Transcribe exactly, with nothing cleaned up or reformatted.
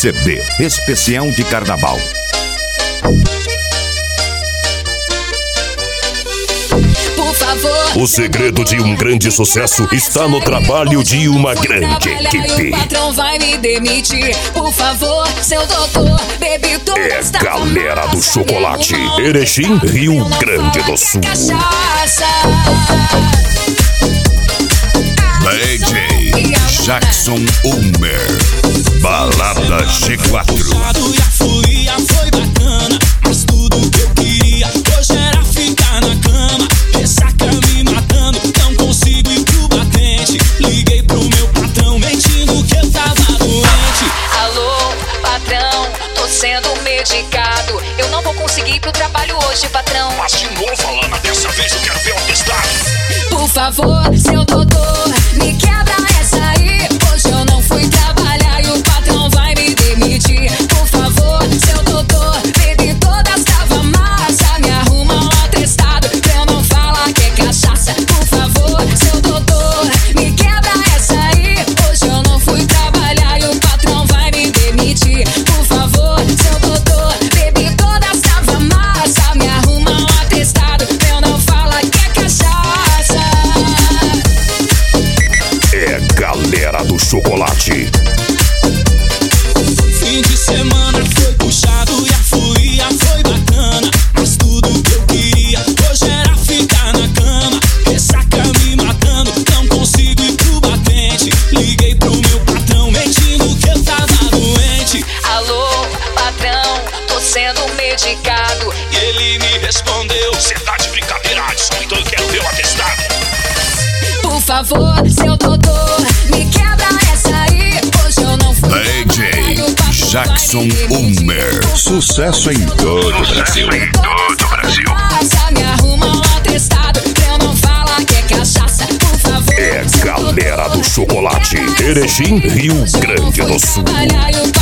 C B Especial de Carnaval. O segredo de um grande sucesso está no trabalho de uma grande equipe. O patrão vai me demitir, por favor, seu doutor, bebi toda É esta galera do massa, chocolate, meu irmão, Erechim, Rio eu não Grande falo do Sul. que é cachaça. D J Jackson Ulmer, Balada G quatro. Já fui, já foi bacana, mas tudo que eu queria hoje era ficar na cama. Ressaca me matando, não consigo ir pro batente. Liguei pro meu patrão mentindo que eu tava doente. Alô, patrão, tô sendo medicado. Eu não vou conseguir ir pro trabalho hoje, patrão. Mas de novo, Alana, dessa vez eu quero ver o atestado. Por favor, seu doutor, me quebra essa aí. Hoje eu não fui trabalhar e o patrão vai me demitir. Por favor, seu doutor, bebi todas, tava massa. Me arruma um atestado pra eu não falar que é cachaça. Por favor, seu doutor, me quebra essa aí. Hoje eu não fui trabalhar e o patrão vai me demitir. Por favor, seu doutor, bebi todas, tava massa. Me arruma um atestado pra eu não falar que é cachaça. É galera do chocolate. Fim de semana foi puxado, já fui, já foi bacana. Mas tudo que eu queria hoje era ficar na cama. Ressaca me matando, não consigo ir pro batente. Liguei pro meu patrão mentindo que eu tava doente. Alô, patrão, tô sendo medicado. E ele me respondeu: cê tá de brincadeira, Adson, então eu quero ver o atestado. Por favor, seu doutor, me quebra essa aí. Hoje eu não fui D J Jackson Ulmer, sucesso em todo o Brasil. Em todo o Brasil. Me arruma um atestado pra eu não falar que é cachaça. Por favor, É seu galera doutor, do chocolate, Erechim, Rio hoje eu não Grande fui do Sul. trabalhar e o